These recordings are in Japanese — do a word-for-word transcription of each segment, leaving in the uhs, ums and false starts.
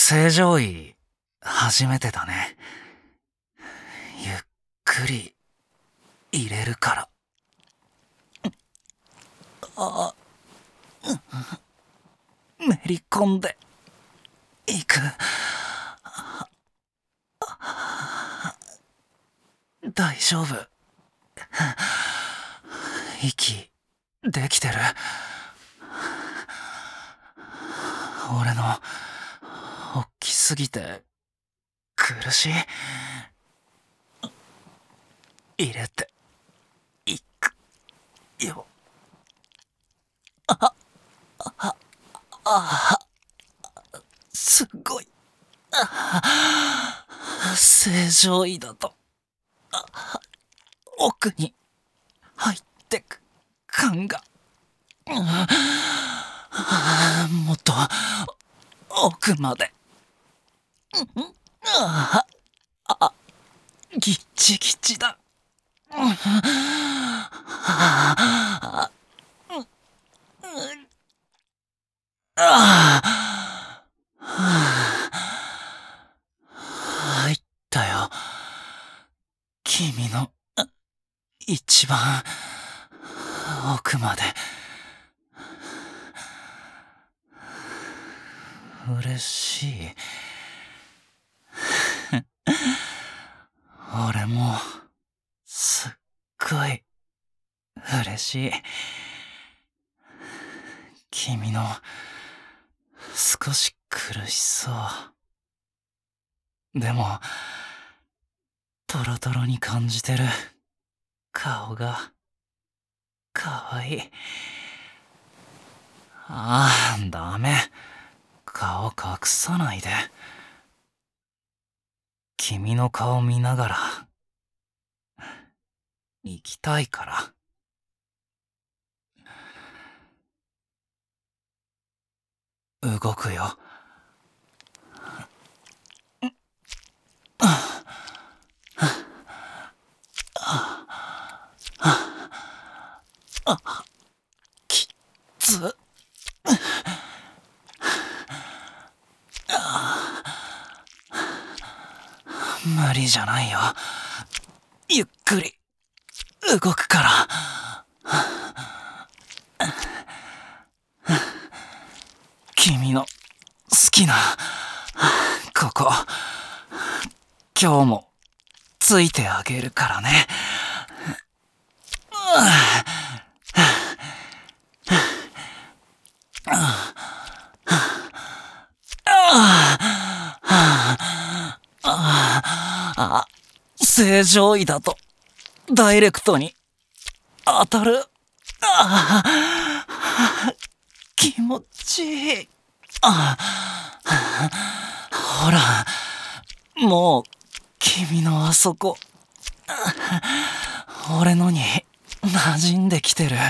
正常位、初めてだね。ゆっくり、入れるから。あ、めり込んで、いく。大丈夫。息、できてる。俺の、おっきすぎて、苦しい。入れて、いく、よ。あ、あ、あ、すごい。あ、正常位だと、奥に、入ってく感が。もっと、奥まで。ああ、ぎっちぎちだ。入ったよ。君の、一番、奥まで。嬉しい。俺も、すっごい、嬉しい。君の、少し苦しそう。でも、トロトロに感じてる、顔が、かわいい。ああ、ダメ。顔隠さないで。君の顔見ながら、行きたいから。動くよ。きっつ。無理じゃないよ。ゆっくり動くから。君の好きなここ、今日もついてあげるからね。あ、正常位だとダイレクトに当たる。ああ、気持ちいい。ああ、ほら、もう君のあそこ、俺のに馴染んできてる。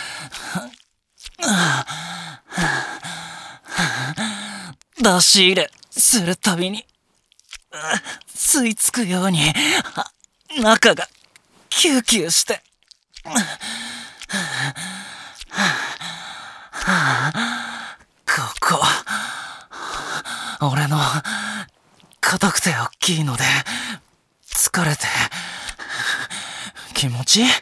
出し入れするたびに吸い付くように中がキューキューして。ここ、俺の硬くて大きいので疲れて気持ちいい。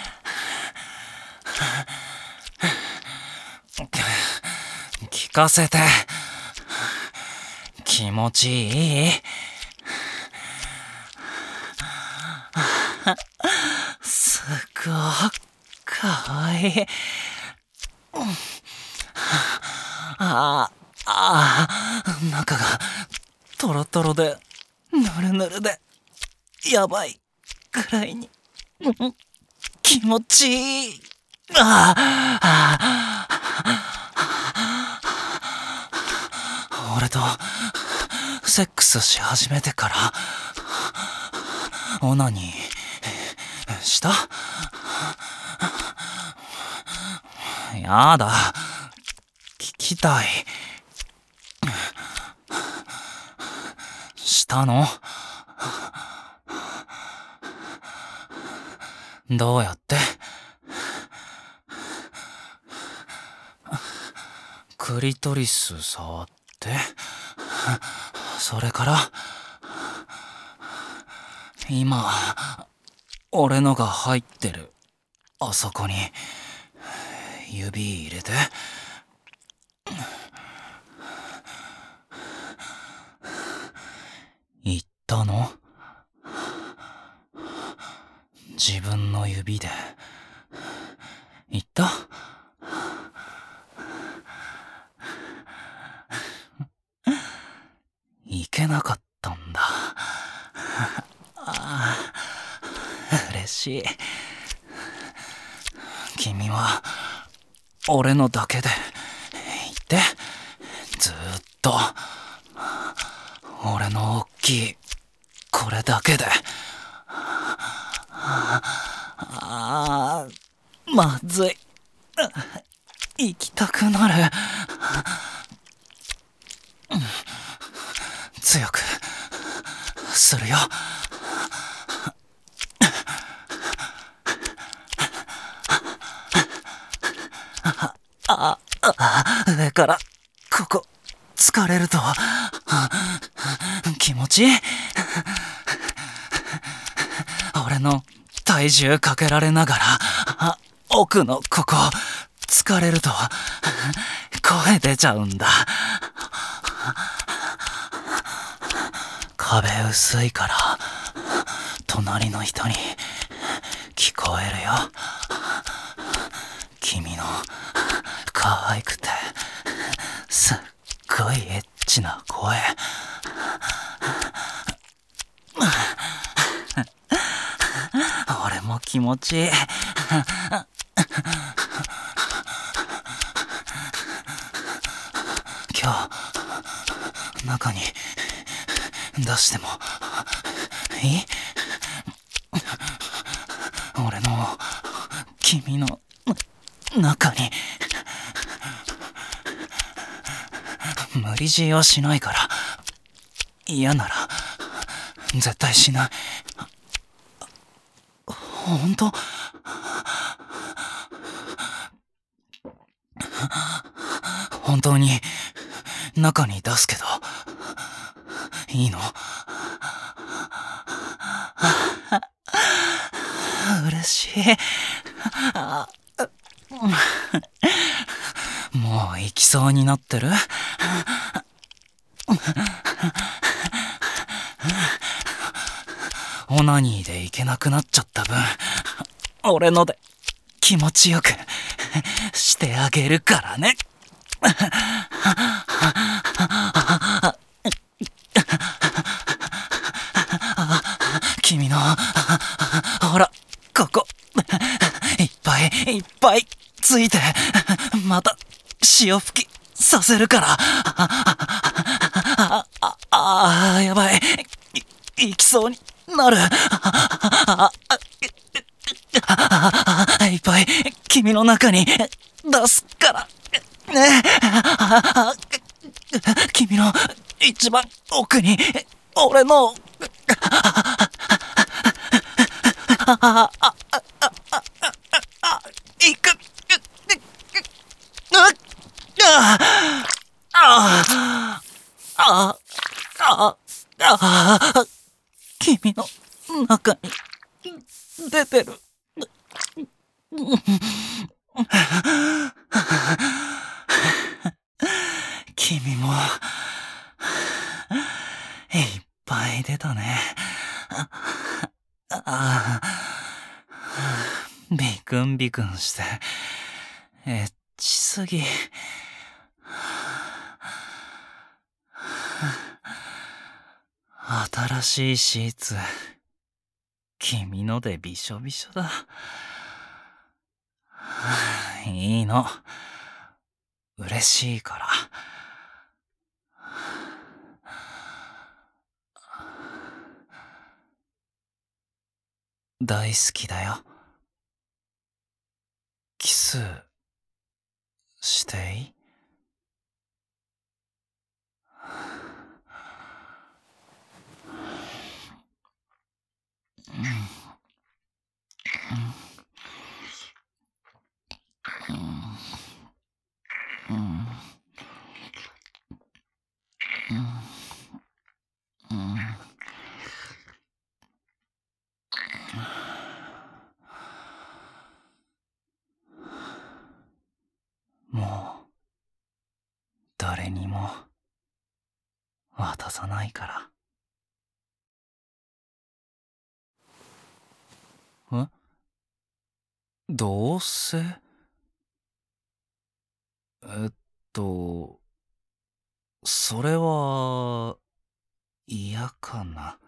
聞かせて。気持ちいい？すごくかわいい。ああ、ああ、中がトロトロでぬるぬるでやばいくらいに気持ちいい。ああ、俺とセックスし始めてからオナニーした？やだ、聞きたい。したの？どうやって？クリトリス触って？ それから今俺のが入ってるあそこに指入れて。言ったの？自分の指で言った？いけなかったんだ。ああ、嬉しい。君は俺のだけで言って、ずーっと俺の大きいこれだけで。あー、まずい。行きたくなる。強くするよ。ああ、上からここ疲れると気持ちいい。俺の体重かけられながら奥のここ疲れると声出ちゃうんだ。壁薄いから隣の人に聞こえるよ。君の可愛くてすっごいエッチな声。俺も気持ちいい。今日中に出してもいい？俺の君の中に。無理強いはしないから。嫌なら絶対しない。ほんと？本当に中に出すけどいいの？嬉しい。もう行きそうになってる？オナニーで行けなくなっちゃった分、俺ので気持ちよくしてあげるからね。君のほらここいっぱいいっぱいついて、また潮吹きさせるから。あああ、やばい、い行きそうになる。いっぱい君の中に出すからね。君の一番奥に俺の行く。ああああ、君の中に出てる。君もいっぱい出たね。ああ、ビクンビクンしてエッチすぎ。新しいシーツ君のでびしょびしょだ。いいの、嬉しいから。大好きだよ。キスしていい？うんうんうん誰にも渡さないから。え、どうせえっと、それは、嫌かな。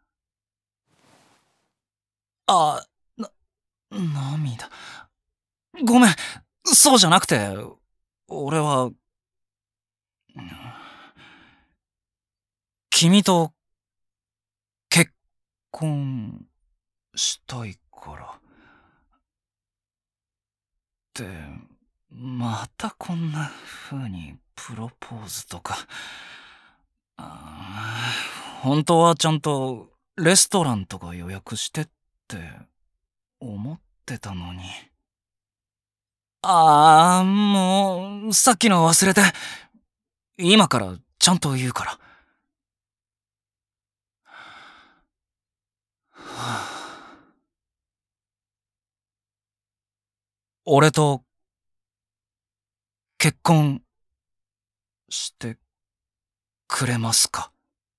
あ、な、涙。ごめん、そうじゃなくて、俺は、君と結婚したいから。って、またこんな風にプロポーズとか。あー本当はちゃんとレストランとか予約してって思ってたのに。ああ、もう、さっきの忘れて。今からちゃんと言うから。はあ、俺と結婚してくれますか？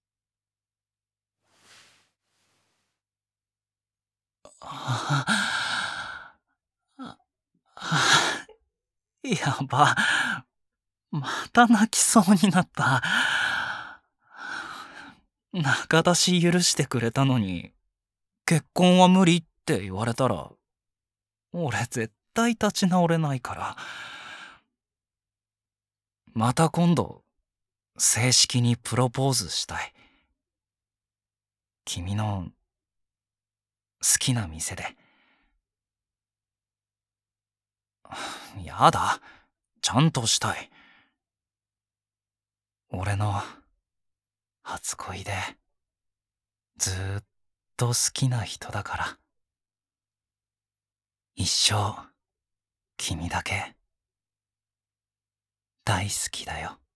あああやば。また泣きそうになった。仲出し許してくれたのに、結婚は無理って言われたら、俺絶対立ち直れないから。また今度、正式にプロポーズしたい。君の好きな店で。やだ。ちゃんとしたい。俺の初恋でずーっと好きな人だから。一生君だけ大好きだよ。